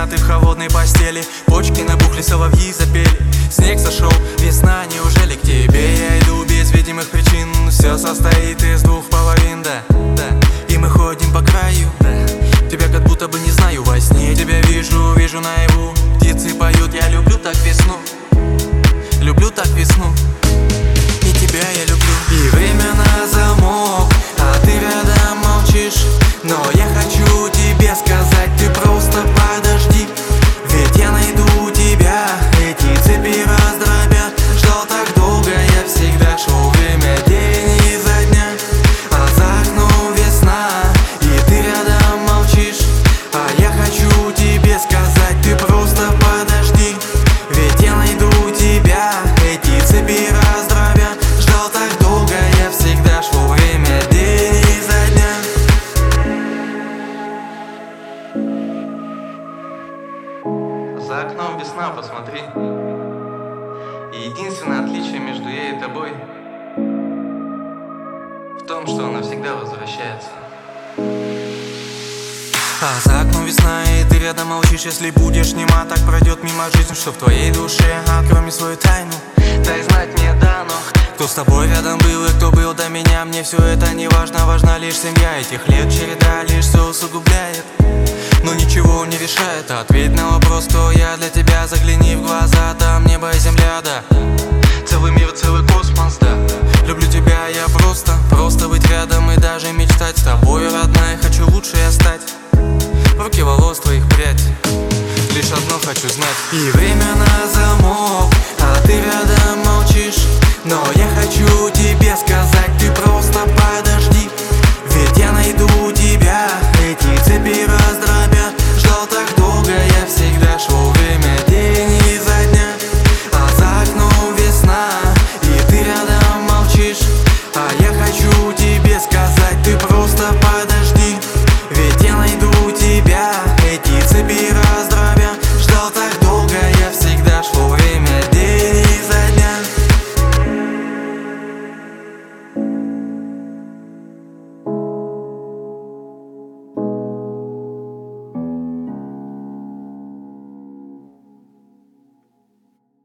а ты в холодной постели. Почки набухли, соловьи запели. Снег сошел, весна, неужели к тебе я иду без видимых причин? Все состоит из двух половин, да, и мы ходим по краю, тебя как будто бы не знаю во сне. Тебя вижу наяву, птицы поют. Я люблю так весну, люблю так весну. И тебя я люблю. И время на замок, а ты рядом молчишь. Но я хочу тебе сказать, ты просто подожди. Ведь я найду тебя, эти цепи раздробят. Ждал так долго, я всегда шел. Время день изо дня, а за окном весна. И ты рядом молчишь, а я хочу тебе сказать, ты просто подожди. Ведь я найду тебя, эти цепи раздробят. Ждал так долго, я всегда шел. Время день изо дня. За окном весна, посмотри. И единственное отличие между ей и тобой в том, что она всегда возвращается. А за окном весна, и ты рядом молчишь. Если будешь нема, так пройдет мимо жизнь. Что в твоей душе, открой свою тайну. Дай знать мне дано, кто с тобой рядом был и кто был до меня. Мне все это не важно, важна лишь семья. Этих лет череда лишь все усугубляет, но ничего не решает. Ответь на вопрос, кто я для тебя. Загляни в глаза, там небо и земля, да. Целый мир, целый космос, да. Люблю тебя я просто быть рядом и даже мечтать. С тобой, родная, хочу лучше я стать. В руке волос твоих прядь, лишь одно хочу знать. И время на замок, а ты рядом молчишь. Но я хочу тебе сказать, ты просто подожди. Ведь я найду